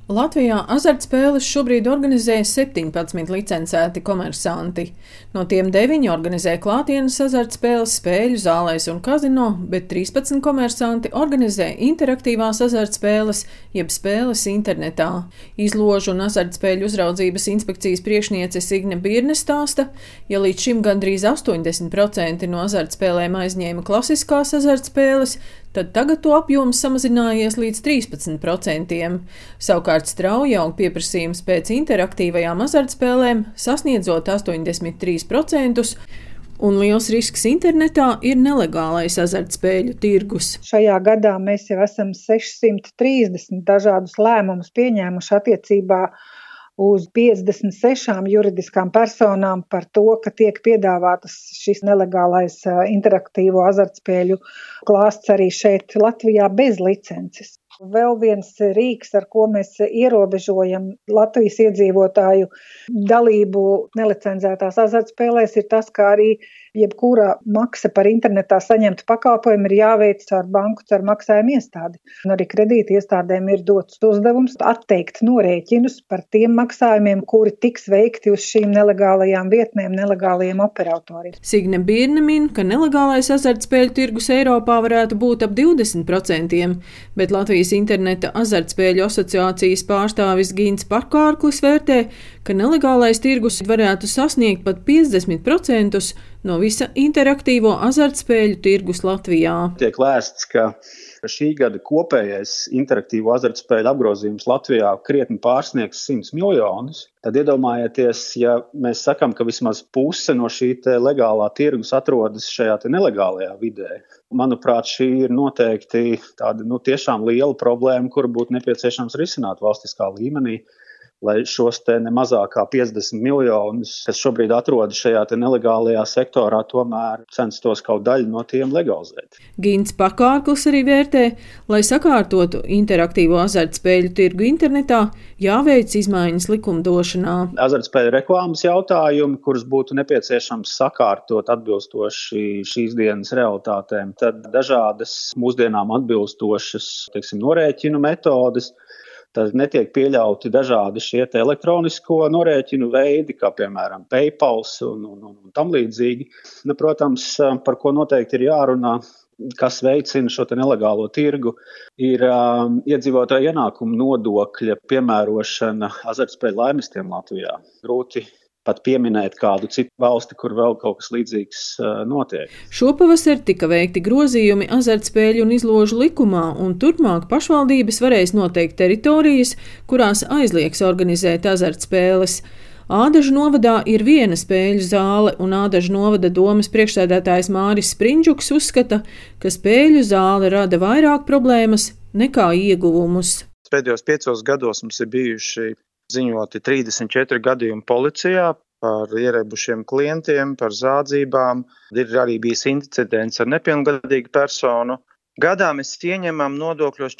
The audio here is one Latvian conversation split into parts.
Latvijā azartspēles šobrīd organizē 17 licencēti komersanti. No tiem 9 organizē klātienes azartspēles spēļu zālēs un kazino, bet 13 komersanti organizē interaktīvās azartspēles, jeb spēles internetā. Izložu un azartspēļu uzraudzības inspekcijas priekšniece Signe Birne stāsta, ja līdz šim gandrīz 80% no azartspēlēm aizņēma klasiskās azartspēles, tad tagad to apjoms samazinājies līdz 13%. Savukārt strauji aug pieprasījums pēc interaktīvajām azartspēlēm, sasniedzot 83%, un liels risks internetā ir nelegālais azartspēļu tirgus. Šajā gadā mēs jau esam 630 dažādus lēmumus pieņēmuši attiecībā uz 56 juridiskām personām par to, ka tiek piedāvātas šis nelegālais interaktīvo azartspēļu klāsts arī šeit Latvijā bez licences. Vēl viens rīks, ar ko mēs ierobežojam Latvijas iedzīvotāju dalību nelicenzētās azartspēlēs, ir tas, ka arī jebkura maksa par internetā saņemtu pakalpojumu ir jāveic caur banku, caur maksājumu iestādi. Un arī kredīti iestādēm ir dots uzdevums atteikt norēķinus par tiem maksājumiem, kuri tiks veikti uz šīm nelegālajām vietnēm, nelegālajiem operatoriem. Signe Birne min, ka nelegālais azartspēļu tirgus Eiropā varētu būt ap 20%, bet Latvijas interneta azartspēļu asociācijas pārstāvis Gints Pakārklis vērtē, ka nelegālais tirgus varētu sasniegt pat 50% no visa interaktīvo azartspēļu tirgus Latvijā. Tiek lēsts, ka šī gada kopējais interaktīvo azartspēļu apgrozījums Latvijā krietni pārsniegs 100 miljonus. Tad iedomājieties, ja mēs sakam, ka vismaz puse no šī legālā tirgus atrodas šajā nelegālajā vidē. Manuprāt, šī ir noteikti tāda tiešām liela problēma, kuru būtu nepieciešams risināt valstiskā līmenī, lai šos ne mazāk kā 50 miljonus, kas šobrīd atrodas šajā nelegālajā sektorā, tomēr censtos kaut daļu no tiem legalizēt. Gints Pakārklis arī vērtē, lai sakārtotu interaktīvo azartspēļu tirgu internetā, jāveic izmaiņas likumdošanā. Azartspēļu reklāmas jautājumi, kurus būtu nepieciešams sakārtot atbilstoši šīs dienas realitātēm, tad dažādas mūsdienām atbilstošas, norēķinu metodes. Tad netiek pieļauti dažādi šie elektronisko norēķinu veidi, kā piemēram PayPal un tam līdzīgi. Protams, par ko noteikti ir jārunā, kas veicina šo nelegālo tirgu, ir iedzīvotāju ienākumu nodokļa piemērošana azartspēļu laimestiem Latvijā. Grūti pat pieminēt kādu citu valsti, kur vēl kaut kas līdzīgs notiek. Šopavasar tika veikti grozījumi azartspēļu un izložu likumā, un turpmāk pašvaldības varēs noteikt teritorijas, kurās aizliegs organizēt azartspēles. Ādažu novadā ir viena spēļu zāle, un Ādažu novada domes priekšsēdētājs Māris Sprindžuks uzskata, ka spēļu zāle rada vairāk problēmas nekā ieguvumus. Pēdējos 5 gados mums ir bijuši ziņoti 34 gadījumi policijā par ierebušiem klientiem, par zādzībām. Ir arī bijis incidents ar nepilngadīgu personu. Gadā mēs ieņemam nodokļos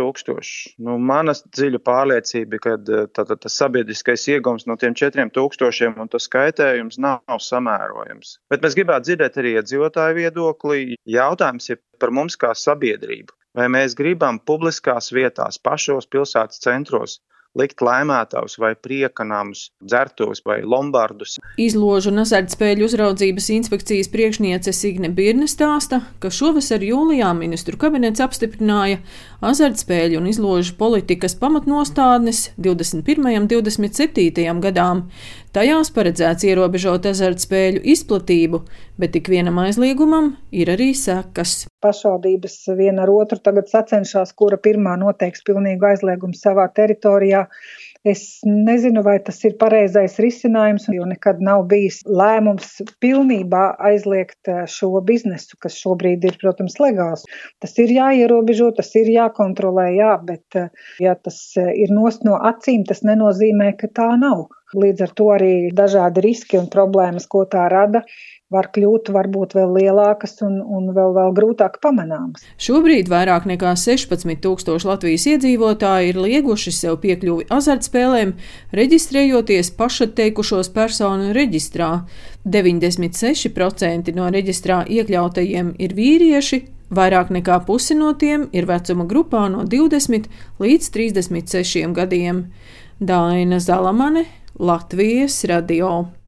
4000. Mana dziļa pārliecība, ka tas sabiedriskais iegums no tiem 4000 un tas skaitējums nav samērojams. Bet mēs gribētu dzirdēt arī iedzīvotāju viedokli. Jautājums ir par mums kā sabiedrību. Vai mēs gribam publiskās vietās, pašos pilsētas centros, likt laimētavus vai priekanamus, dzertos vai lombardus. Izložu un azartspēļu uzraudzības inspekcijas priekšniece Signe Birne stāsta, ka šovasar jūlijā ministru kabinets apstiprināja azartspēļu un izložu politikas pamatnostādnes 21. un 27. gadām. Tajās paredzēts ierobežot azartspēļu izplatību, bet tik vienam aizliegumam ir arī sekas. Pašvaldības viena ar otru tagad sacenšās, kura pirmā noteiks pilnīgu aizliegumu savā teritorijā. Es nezinu, vai tas ir pareizais risinājums, jo nekad nav bijis lēmums pilnībā aizliegt šo biznesu, kas šobrīd ir, protams, legāls. Tas ir jāierobežo, tas ir jākontrolē, bet ja tas ir nost no acīm, tas nenozīmē, ka tā nav. Līdz ar to arī dažādi riski un problēmas, ko tā rada, var kļūt varbūt vēl lielākas un vēl grūtāk pamanāmas. Šobrīd vairāk nekā 16,000 Latvijas iedzīvotāji ir lieguši sev piekļuvi azartspēlēm, reģistrējoties pašatteikušos personu reģistrā. 96% no reģistrā iekļautajiem ir vīrieši, Vairāk nekā pusi no tiem ir vecuma grupā no 20 līdz 36 gadiem. Daina Zalamane, Latvijas radio.